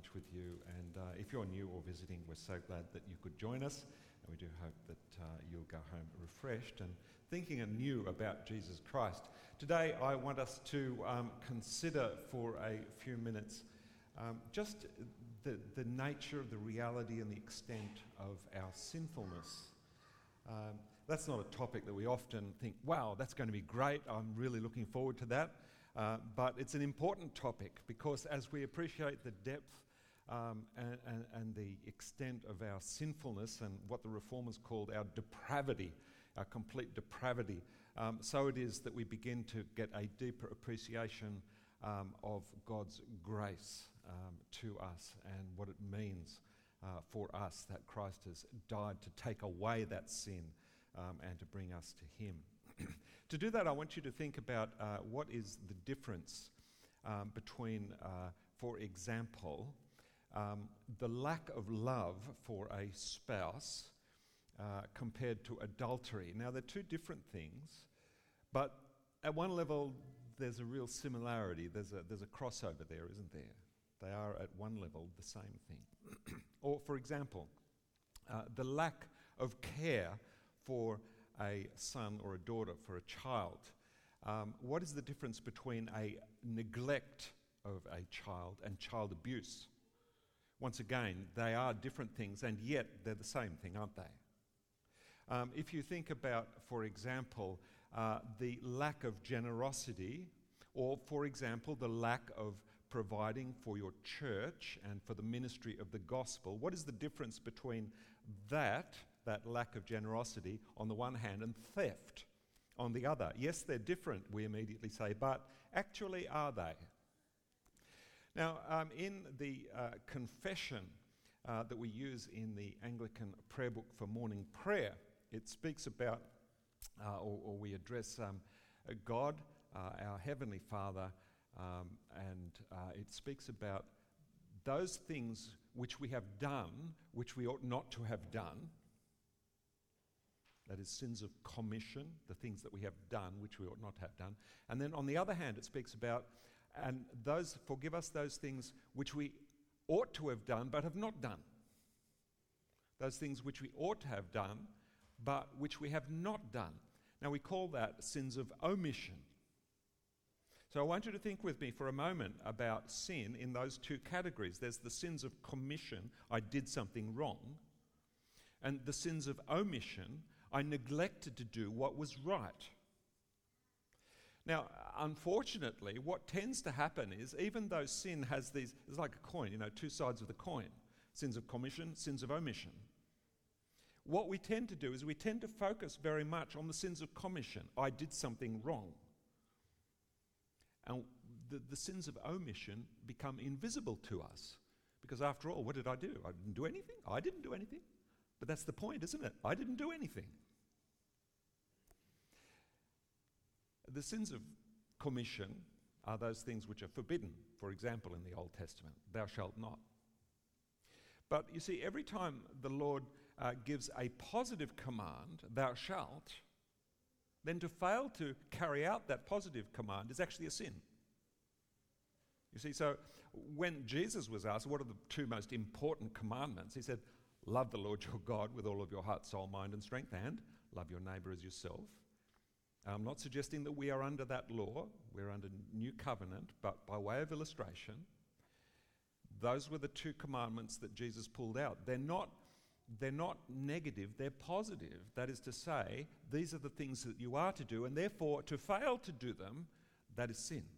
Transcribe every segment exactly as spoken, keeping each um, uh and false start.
much with you. And uh, if you're new or visiting, we're so glad that you could join us. And we do hope that uh, you'll go home refreshed and thinking anew about Jesus Christ. Today, I want us to um, consider for a few minutes um, just the, the nature, the reality, and the extent of our sinfulness. Um, that's not a topic that we often think, wow, that's going to be great, I'm really looking forward to that. Uh, but it's an important topic because as we appreciate the depth um, and, and, and the extent of our sinfulness and what the Reformers called our depravity, our complete depravity, um, so it is that we begin to get a deeper appreciation um, of God's grace um, to us and what it means Uh, for us that Christ has died to take away that sin um, and to bring us to Him. To do that, I want you to think about uh, what is the difference um, between, uh, for example, um, the lack of love for a spouse uh, compared to adultery. Now, they're two different things, but at one level, there's a real similarity. There's a, there's a crossover there, isn't there? They are at one level the same thing. Or, for example, uh, the lack of care for a son or a daughter, for a child. Um, what is the difference between a neglect of a child and child abuse? Once again, they are different things, and yet they're the same thing, aren't they? Um, if you think about, for example, uh, the lack of generosity, or, for example, the lack of providing for your church and for the ministry of the gospel, what is the difference between that, that lack of generosity on the one hand, and theft on the other? Yes, they're different, we immediately say, but actually are they? Now, um, in the uh, confession uh, that we use in the Anglican prayer book for morning prayer, it speaks about, uh, or, or we address um, God, uh, our Heavenly Father, Um, and uh, it speaks about those things which we have done, which we ought not to have done. That is sins of commission, the things that we have done, which we ought not have done. And then on the other hand, it speaks about, and those forgive us those things which we ought to have done, but have not done. Those things which we ought to have done, but which we have not done. Now we call that sins of omission. So I want you to think with me for a moment about sin in those two categories. There's the sins of commission, I did something wrong, and the sins of omission, I neglected to do what was right. Now, unfortunately, what tends to happen is, even though sin has these, it's like a coin, you know, two sides of the coin, sins of commission, sins of omission. What we tend to do is we tend to focus very much on the sins of commission. I did something wrong. And the, the sins of omission become invisible to us. Because after all, what did I do? I didn't do anything. I didn't do anything. But that's the point, isn't it? I didn't do anything. The sins of commission are those things which are forbidden. For example, in the Old Testament, thou shalt not. But you see, every time the Lord uh, gives a positive command, thou shalt, then to fail to carry out that positive command is actually a sin. You see, so when Jesus was asked, what are the two most important commandments? He said, love the Lord your God with all of your heart, soul, mind, and strength, and love your neighbour as yourself. I'm not suggesting that we are under that law. We're under new covenant, but by way of illustration, those were the two commandments that Jesus pulled out. They're not They're not negative, they're positive. That is to say, these are the things that you are to do, and therefore to fail to do them, that is sin.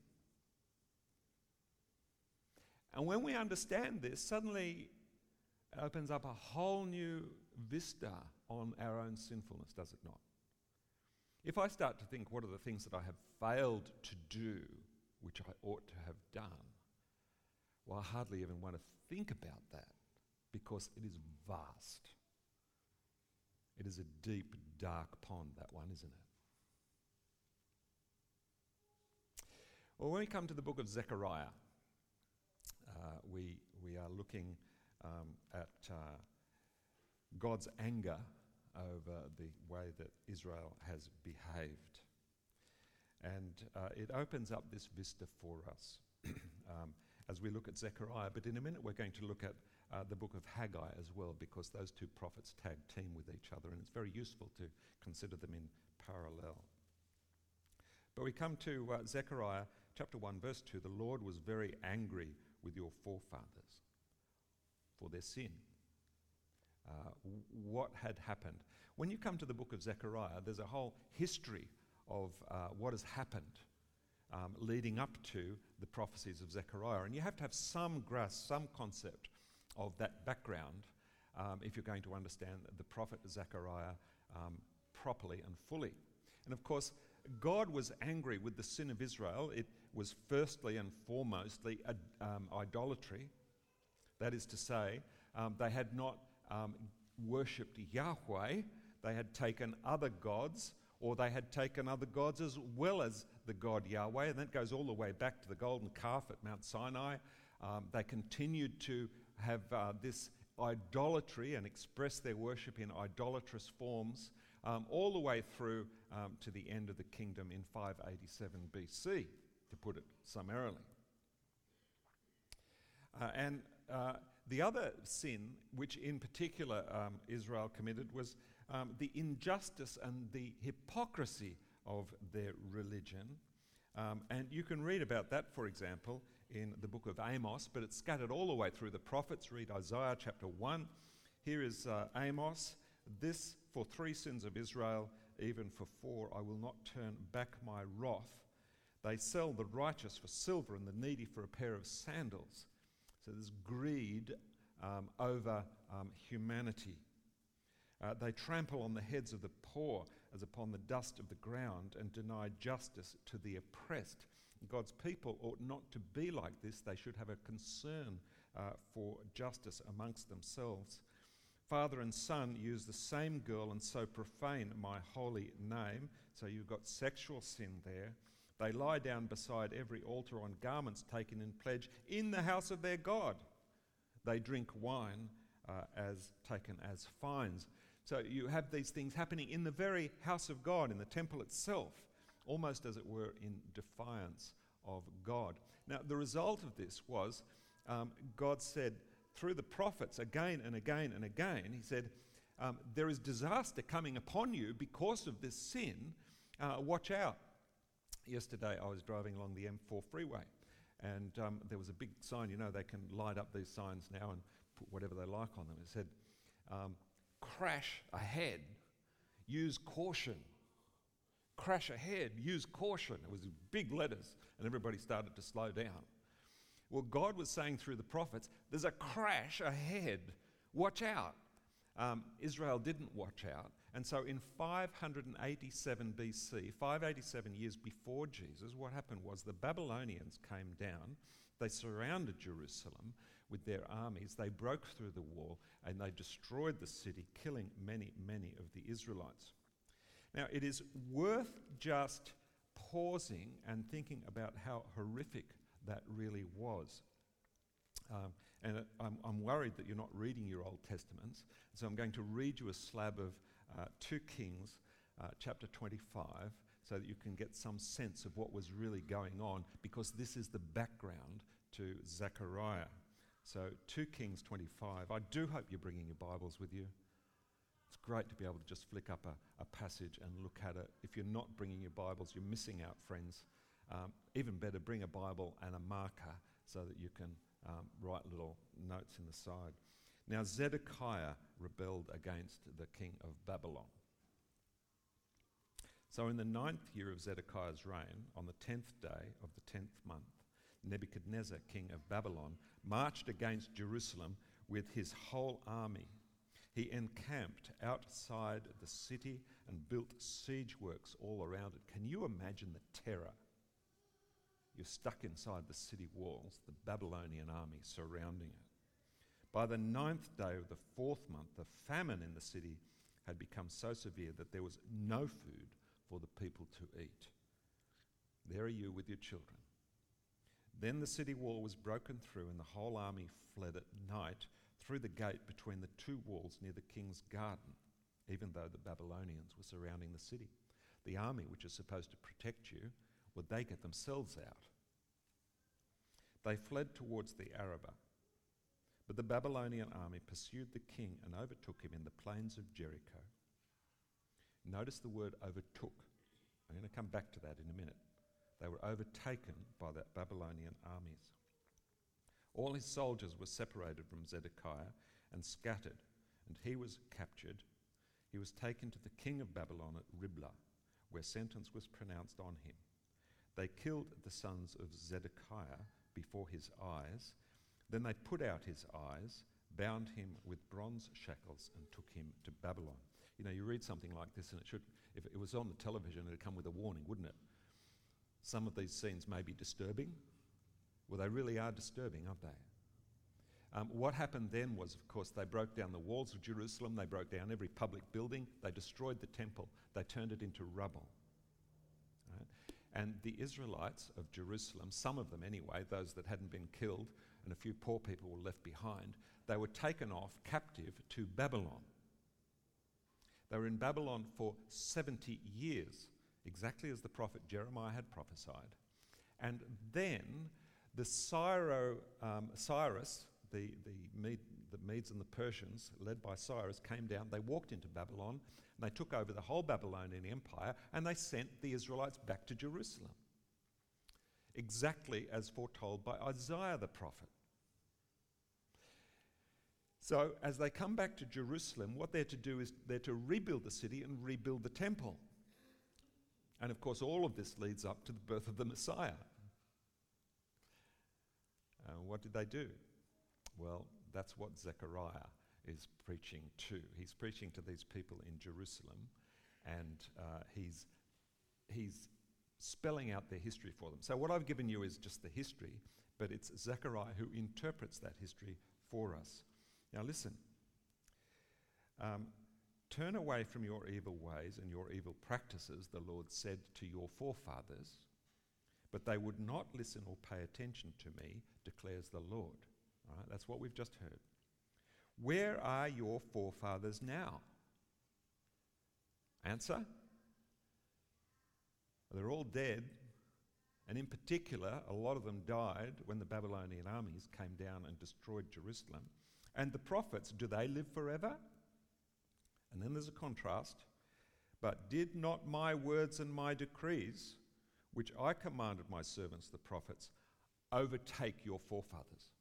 And when we understand this, suddenly it opens up a whole new vista on our own sinfulness, does it not? If I start to think, what are the things that I have failed to do, which I ought to have done? Well, I hardly even want to think about that. Because it is vast. It is a deep, dark pond, that one, isn't it? Well, when we come to the book of Zechariah, uh, we, we are looking um, at uh, God's anger over the way that Israel has behaved. And uh, it opens up this vista for us. um, as we look at Zechariah, but in a minute we're going to look at uh, the book of Haggai as well, because those two prophets tag team with each other, and it's very useful to consider them in parallel. But we come to uh, Zechariah chapter one, verse two. The Lord was very angry with your forefathers for their sin. Uh, w- what had happened? When you come to the book of Zechariah, there's a whole history of uh, what has happened um, leading up to the prophecies of Zechariah. And you have to have some grasp, some concept of that background um, if you're going to understand the prophet Zechariah um, properly and fully. And of course, God was angry with the sin of Israel. It was firstly and foremostly ad, um, idolatry. That is to say, um, they had not um, worshipped Yahweh. They had taken other gods, or they had taken other gods as well as the God Yahweh. And that goes all the way back to the golden calf at Mount Sinai. Um, they continued to have uh, this idolatry and express their worship in idolatrous forms um, all the way through um, to the end of the kingdom in five eighty-seven B C, to put it summarily. Uh, and uh, the other sin, which in particular um, Israel committed, was um, the injustice and the hypocrisy of their religion. Um, and you can read about that, for example, in the book of Amos, but it's scattered all the way through the prophets. Read Isaiah chapter one. Here is uh, Amos. This for three sins of Israel, even for four, I will not turn back my wrath. They sell the righteous for silver and the needy for a pair of sandals. So there's greed um, over um, humanity. Uh, they trample on the heads of the poor as upon the dust of the ground and deny justice to the oppressed. God's people ought not to be like this. They should have a concern uh, for justice amongst themselves. Father and son use the same girl and so profane my holy name. So you've got sexual sin there. They lie down beside every altar on garments taken in pledge in the house of their God. They drink wine uh, as taken as fines. So you have these things happening in the very house of God, in the temple itself, almost as it were in defiance of God. Now, the result of this was um, God said through the prophets again and again and again, he said, um, there is disaster coming upon you because of this sin. Uh, watch out. Yesterday I was driving along the M four freeway, and um, there was a big sign. You know, they can light up these signs now and put whatever they like on them. It said, um, crash ahead, use caution. Crash ahead, use caution. It was big letters, and everybody started to slow down. Well, God was saying through the prophets, there's a crash ahead. Watch out. Um, Israel didn't watch out. And so in five eighty-seven B C, five eighty-seven years before Jesus, what happened was the Babylonians came down. They surrounded Jerusalem with their armies. They broke through the wall and they destroyed the city, killing many, many of the Israelites. Now, it is worth just pausing and thinking about how horrific that really was. Um, and it, I'm, I'm worried that you're not reading your Old Testaments, so I'm going to read you a slab of uh, two Kings, uh, chapter twenty-five, so that you can get some sense of what was really going on, because this is the background to Zechariah. So two Kings twenty-five. I do hope you're bringing your Bibles with you. It's great to be able to just flick up a, a passage and look at it. If you're not bringing your Bibles, you're missing out, friends. Um, even better, bring a Bible and a marker so that you can um, write little notes in the side. Now, Zedekiah rebelled against the king of Babylon. So in the ninth year of Zedekiah's reign, on the tenth day of the tenth month, Nebuchadnezzar, king of Babylon, marched against Jerusalem with his whole army. He encamped outside the city and built siege works all around it. Can you imagine the terror? You're stuck inside the city walls, the Babylonian army surrounding it. By the ninth day of the fourth month, the famine in the city had become so severe that there was no food for the people to eat. There are you with your children. Then the city wall was broken through, and the whole army fled at night through the gate between the two walls near the king's garden, even though the Babylonians were surrounding the city. The army, which is supposed to protect you, well, they get themselves out. They fled towards the Arabah, but the Babylonian army pursued the king and overtook him in the plains of Jericho. Notice the word overtook. I'm going to come back to that in a minute. They were overtaken by the Babylonian armies. All his soldiers were separated from Zedekiah and scattered, and he was captured. He was taken to the king of Babylon at Riblah, where sentence was pronounced on him. They killed the sons of Zedekiah before his eyes. Then they put out his eyes, bound him with bronze shackles, and took him to Babylon. You know, you read something like this, and it should, if it was on the television, it would come with a warning, wouldn't it? Some of these scenes may be disturbing. Well, they really are disturbing, aren't they? Um, what happened then was, of course, they broke down the walls of Jerusalem, they broke down every public building, they destroyed the temple, they turned it into rubble. Right? And the Israelites of Jerusalem, some of them anyway, those that hadn't been killed, and a few poor people were left behind, they were taken off captive to Babylon. They were in Babylon for seventy years, exactly as the prophet Jeremiah had prophesied. And then the Syro, um, Cyrus, the, the, Mede, the Medes and the Persians, led by Cyrus, came down. They walked into Babylon, and they took over the whole Babylonian Empire, and they sent the Israelites back to Jerusalem, exactly as foretold by Isaiah the prophet. So as they come back to Jerusalem, what they're to do is they're to rebuild the city and rebuild the temple. And of course, all of this leads up to the birth of the Messiah. Uh, what did they do? Well, that's what Zechariah is preaching to. He's preaching to these people in Jerusalem, and uh, he's, he's spelling out their history for them. So what I've given you is just the history, but it's Zechariah who interprets that history for us. Now listen, um, turn away from your evil ways and your evil practices, the Lord said to your forefathers, but they would not listen or pay attention to me, declares the Lord. All right, that's what we've just heard. Where are your forefathers now? Answer? They're all dead, and in particular, a lot of them died when the Babylonian armies came down and destroyed Jerusalem. And the prophets, do they live forever? And then there's a contrast. But did not my words and my decrees, which I commanded my servants, the prophets, overtake your forefathers?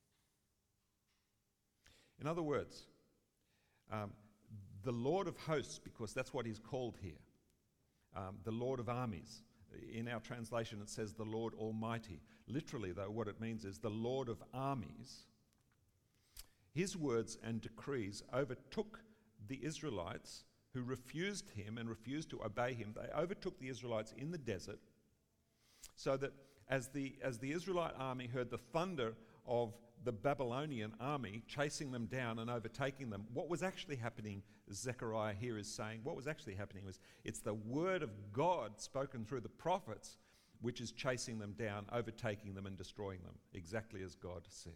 In other words, um, the Lord of hosts, because that's what he's called here, um, the Lord of armies. In our translation it says the Lord Almighty. Literally, though, what it means is the Lord of armies. His words and decrees overtook the Israelites who refused him and refused to obey him. They overtook the Israelites in the desert, so that as the, as the Israelite army heard the thunder of the Babylonian army chasing them down and overtaking them, what was actually happening, Zechariah here is saying, what was actually happening was it's the word of God spoken through the prophets which is chasing them down, overtaking them and destroying them, exactly as God said.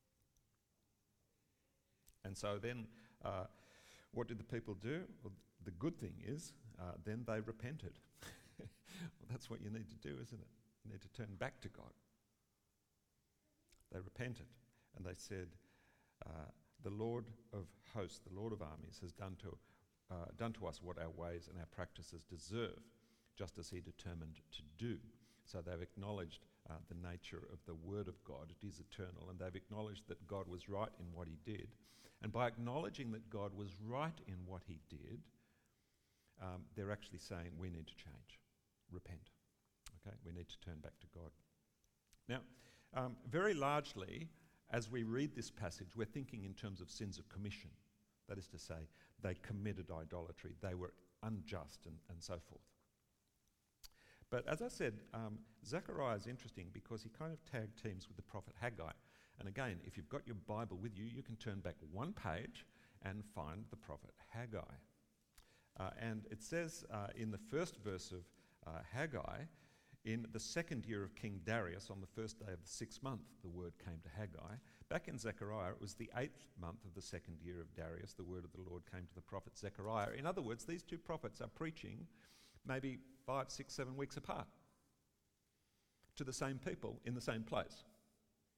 And so then, uh, what did the people do? Well, the good thing is, uh, then they repented. Well, that's what you need to do, isn't it? You need to turn back to God. They repented, and they said, uh, the Lord of hosts, the Lord of armies, has done to, uh, done to us what our ways and our practices deserve, just as he determined to do. So they've acknowledged uh, the nature of the word of God. It is eternal, and they've acknowledged that God was right in what he did. And by acknowledging that God was right in what he did, um, they're actually saying we need to change, repent. Okay, we need to turn back to God. Now, um, very largely, as we read this passage, we're thinking in terms of sins of commission. That is to say, they committed idolatry, they were unjust, and, and so forth. But as I said, um, Zechariah is interesting because he kind of tag teams with the prophet Haggai. And again, if you've got your Bible with you, you can turn back one page and find the prophet Haggai. Uh, and it says uh, in the first verse of uh, Haggai, in the second year of King Darius, on the first day of the sixth month, the word came to Haggai. Back in Zechariah, it was the eighth month of the second year of Darius, the word of the Lord came to the prophet Zechariah. In other words, these two prophets are preaching maybe five, six, seven weeks apart to the same people in the same place.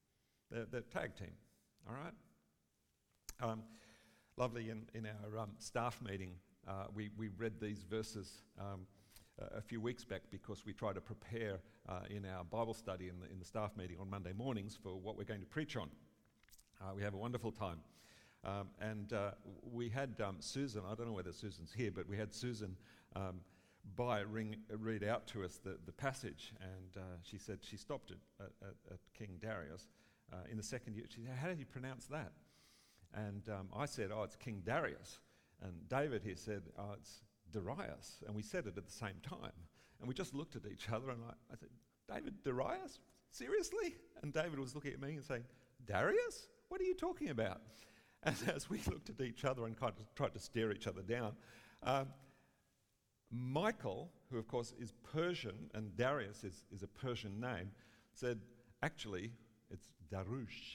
the, the tag team, all right? Um, lovely, in, in our um, staff meeting, uh, we, we read these verses um, a, a few weeks back because we try to prepare uh, in our Bible study in the, in the staff meeting on Monday mornings for what we're going to preach on. Uh, we have a wonderful time. Um, and uh, we had um, Susan, I don't know whether Susan's here, but we had Susan um, by ring, read out to us the, the passage, and uh, she said she stopped it at, at, at King Darius uh, in the second year. She said, how do you pronounce that? And um, I said, oh, it's King Darius. And David here said, oh, it's Darius. And we said it at the same time. And we just looked at each other, and I, I said, David Darius? Seriously? And David was looking at me and saying, Darius? What are you talking about? And as we looked at each other and kind of tried to stare each other down, um, Michael, who of course is Persian, and Darius is, is a Persian name, said, actually, it's Darush.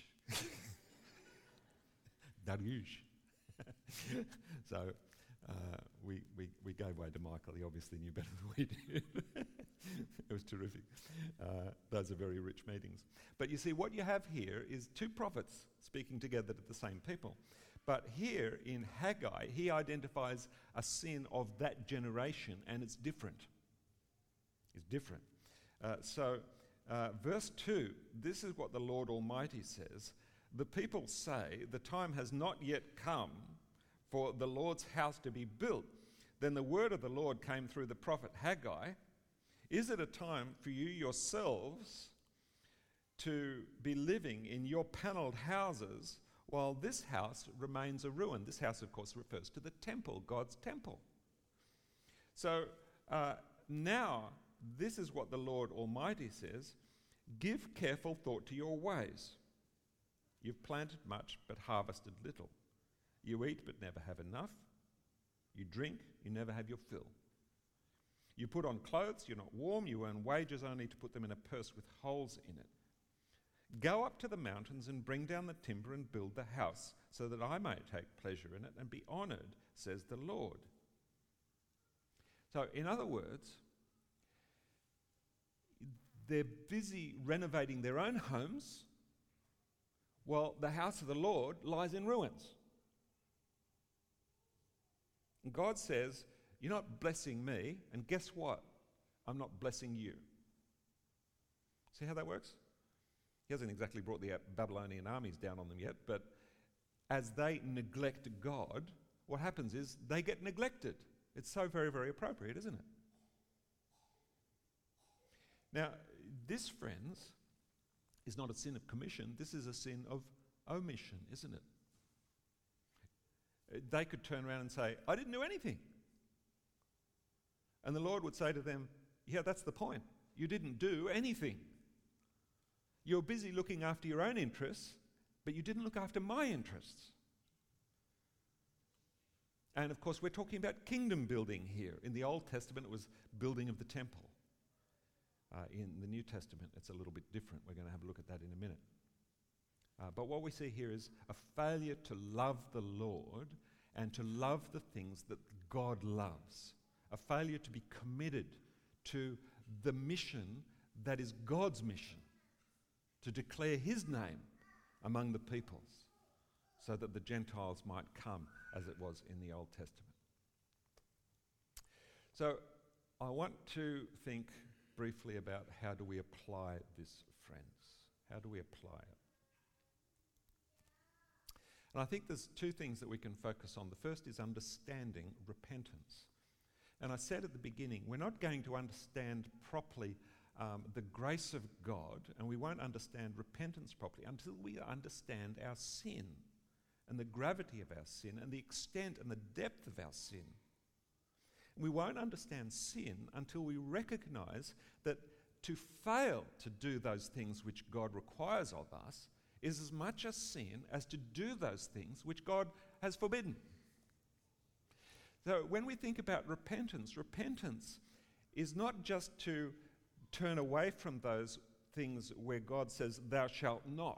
Darush. So uh, we, we, we gave way to Michael. He obviously knew better than we did. It was terrific. Uh, those are very rich meetings. But you see, what you have here is two prophets speaking together to the same people. But here in Haggai, he identifies a sin of that generation, and it's different. It's different. Uh, so, uh, verse two, this is what the Lord Almighty says. The people say, the time has not yet come for the Lord's house to be built. Then the word of the Lord came through the prophet Haggai. Is it a time for you yourselves to be living in your panelled houses while this house remains a ruin? This house, of course, refers to the temple, God's temple. So uh, now, this is what the Lord Almighty says. Give careful thought to your ways. You've planted much, but harvested little. You eat, but never have enough. You drink, you never have your fill. You put on clothes, you're not warm. You earn wages only to put them in a purse with holes in it. Go up to the mountains and bring down the timber and build the house, so that I may take pleasure in it and be honoured, says the Lord. So, in other words, they're busy renovating their own homes, while the house of the Lord lies in ruins. And God says, you're not blessing me, and guess what? I'm not blessing you. See how that works? He hasn't exactly brought the Babylonian armies down on them yet, but as they neglect God, what happens is they get neglected. It's so very, very appropriate, isn't it? Now, this, friends, is not a sin of commission. This is a sin of omission, isn't it? They could turn around and say, I didn't do anything. And the Lord would say to them, yeah, that's the point. You didn't do anything. You're busy looking after your own interests, but you didn't look after my interests. And of course, we're talking about kingdom building here. In the Old Testament, it was building of the temple. Uh, in the New Testament, it's a little bit different. We're going to have a look at that in a minute. Uh, but what we see here is a failure to love the Lord and to love the things that God loves. A failure to be committed to the mission that is God's mission, to declare his name among the peoples, so that the Gentiles might come as it was in the Old Testament. So I want to think briefly about how do we apply this, friends? How do we apply it? And I think there's two things that we can focus on. The first is understanding repentance. And I said at the beginning, we're not going to understand properly um, the grace of God, and we won't understand repentance properly until we understand our sin and the gravity of our sin and the extent and the depth of our sin. We won't understand sin until we recognize that to fail to do those things which God requires of us is as much a sin as to do those things which God has forbidden. So when we think about repentance, repentance is not just to turn away from those things where God says, thou shalt not.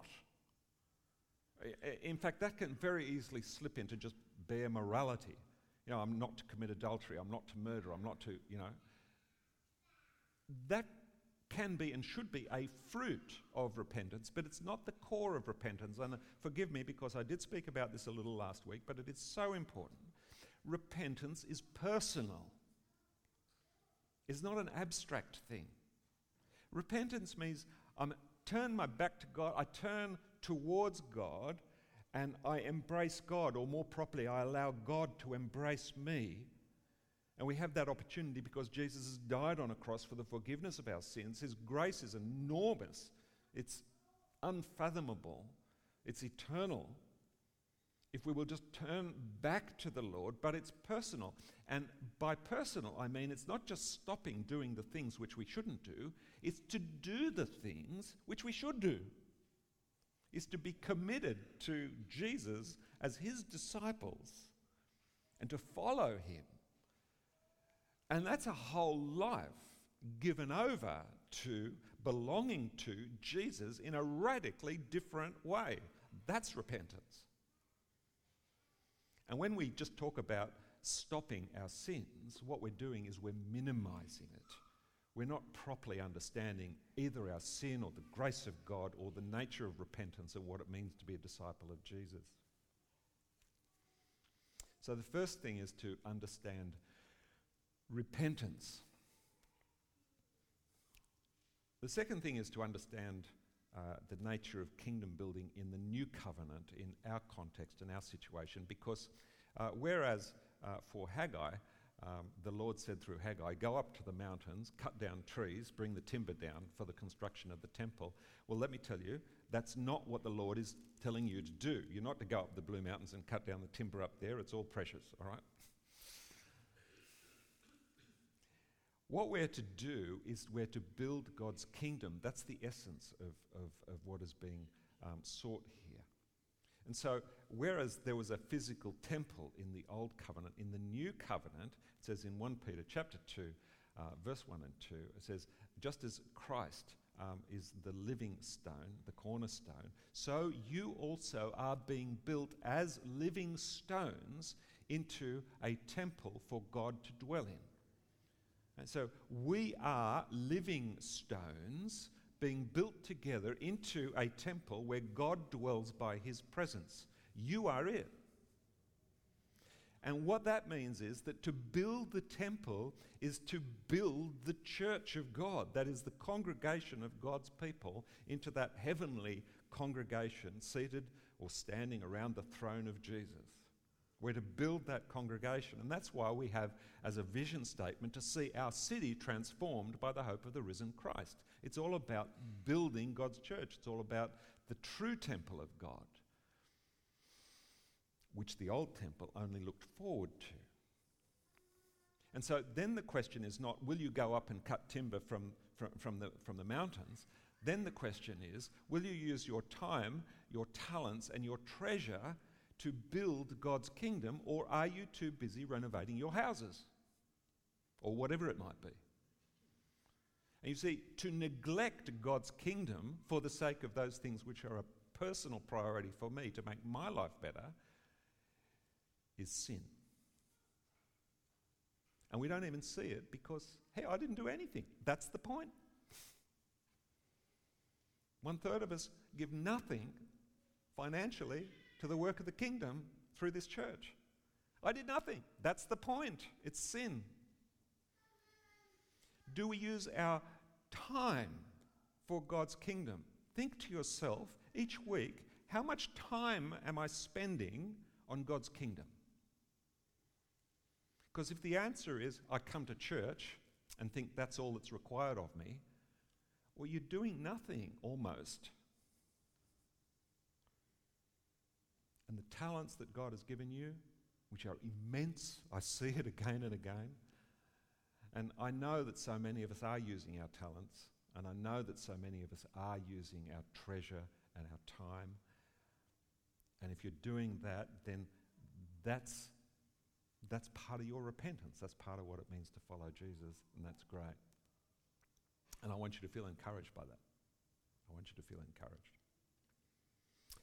In fact, that can very easily slip into just bare morality. You know, I'm not to commit adultery, I'm not to murder, I'm not to, you know. That can be and should be a fruit of repentance, but it's not the core of repentance. And uh, forgive me because I did speak about this a little last week, but it is so important. Repentance is personal. It's not an abstract thing. Repentance means I turn my back to God, I turn towards God, and I embrace God, or more properly, I allow God to embrace me. And we have that opportunity because Jesus has died on a cross for the forgiveness of our sins. His grace is enormous. It's unfathomable. It's eternal. If we will just turn back to the Lord, but it's personal. And by personal, I mean it's not just stopping doing the things which we shouldn't do, it's to do the things which we should do. It's to be committed to Jesus as his disciples and to follow him. And that's a whole life given over to belonging to Jesus in a radically different way. That's repentance. And when we just talk about stopping our sins, what we're doing is we're minimizing it. We're not properly understanding either our sin or the grace of God or the nature of repentance and what it means to be a disciple of Jesus. So the first thing is to understand repentance. The second thing is to understand uh, the nature of kingdom building in the new covenant, in our context and our situation, because uh, whereas uh, for Haggai, um, the Lord said through Haggai, go up to the mountains, cut down trees, bring the timber down for the construction of the temple. Well, let me tell you, that's not what the Lord is telling you to do. You're not to go up the Blue Mountains and cut down the timber up there. It's all precious, all right? What we're to do is we're to build God's kingdom. That's the essence of, of, of what is being um, sought here. And so, whereas there was a physical temple in the Old Covenant, in the New Covenant, it says in First Peter chapter two, uh, verse one and two, it says, just as Christ um, is the living stone, the cornerstone, so you also are being built as living stones into a temple for God to dwell in. And so we are living stones being built together into a temple where God dwells by his presence. You are it. And what that means is that to build the temple is to build the church of God. That is the congregation of God's people into that heavenly congregation seated or standing around the throne of Jesus. We're to build that congregation. And that's why we have as a vision statement to see our city transformed by the hope of the risen Christ. It's all about building God's church. It's all about the true temple of God, which the old temple only looked forward to. And so then the question is not, will you go up and cut timber from, from, from, the, from the mountains? Then the question is, will you use your time, your talents, and your treasure to build God's kingdom, or are you too busy renovating your houses? Or whatever it might be. And you see, to neglect God's kingdom for the sake of those things which are a personal priority for me to make my life better is sin. And we don't even see it because, hey, I didn't do anything. That's the point. One third of us give nothing financially to the work of the kingdom through this church. I did nothing. That's the point. It's sin. Do we use our time for God's kingdom? Think to yourself each week, how much time am I spending on God's kingdom? Because if the answer is, I come to church and think that's all that's required of me, well, you're doing nothing almost. And the talents that God has given you, which are immense, I see it again and again. And I know that so many of us are using our talents, and I know that so many of us are using our treasure and our time. And if you're doing that, then that's, that's part of your repentance. That's part of what it means to follow Jesus, and that's great. And I want you to feel encouraged by that. I want you to feel encouraged.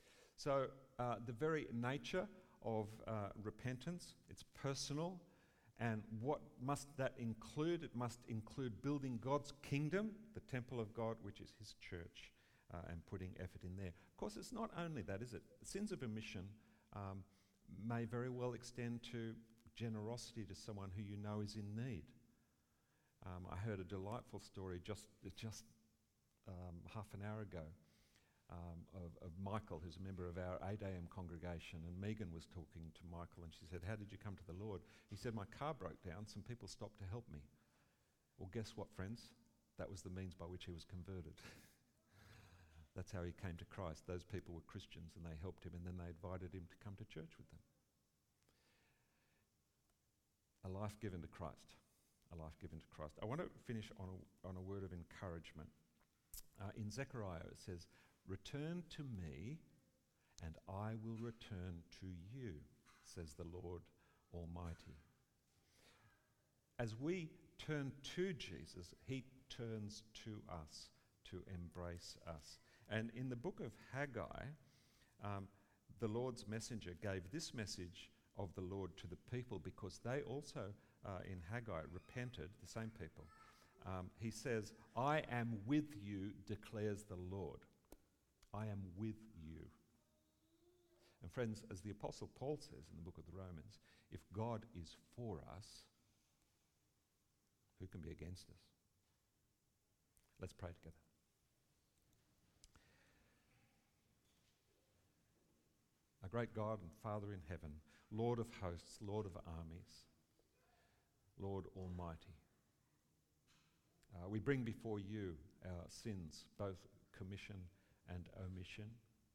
So uh, the very nature of uh, repentance, it's personal, And what must that include? It must include building God's kingdom, the temple of God, which is his church, uh, and putting effort in there. Of course, it's not only that, is it? The sins of omission um, may very well extend to generosity to someone who you know is in need. Um, I heard a delightful story just, just um, half an hour ago um, of, of Michael, who's a member of our eight a.m. congregation, and Megan was talking to Michael and she said, "How did you come to the Lord?" He said, "My car broke down, some people stopped to help me." Well, guess what, friends? That was the means by which he was converted. That's how he came to Christ. Those people were Christians and they helped him, and then they invited him to come to church with them. A life given to Christ. A life given to Christ. I want to finish on a, on a word of encouragement. Uh, in Zechariah it says, "Return to me and I will return to you, says the Lord Almighty." As we turn to Jesus, he turns to us to embrace us. And in the book of Haggai, um, the Lord's messenger gave this message of the Lord to the people because they also, uh, in Haggai, repented, the same people. Um, he says, "I am with you, declares the Lord." I am with you. And friends, as the Apostle Paul says in the book of the Romans, if God is for us, who can be against us? Let's pray together. Our great God and Father in heaven, Lord of hosts, Lord of armies, Lord Almighty, uh, we bring before you our sins, both commission and omission.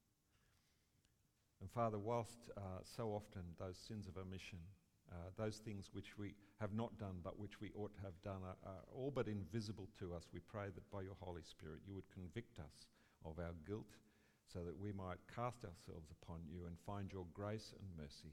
And Father, whilst uh, so often those sins of omission, uh, those things which we have not done but which we ought to have done are, are all but invisible to us, we pray that by your Holy Spirit you would convict us of our guilt so that we might cast ourselves upon you and find your grace and mercy.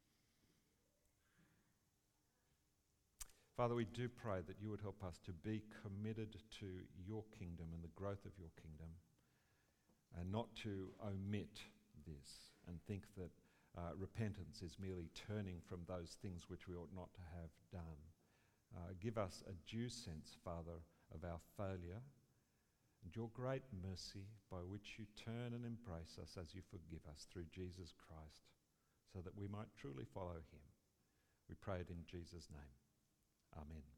Father, we do pray that you would help us to be committed to your kingdom and the growth of your kingdom, and not to omit this and think that uh, repentance is merely turning from those things which we ought not to have done. Uh, give us a due sense, Father, of our failure and your great mercy by which you turn and embrace us as you forgive us through Jesus Christ, so that we might truly follow him. We pray it in Jesus' name. Amen.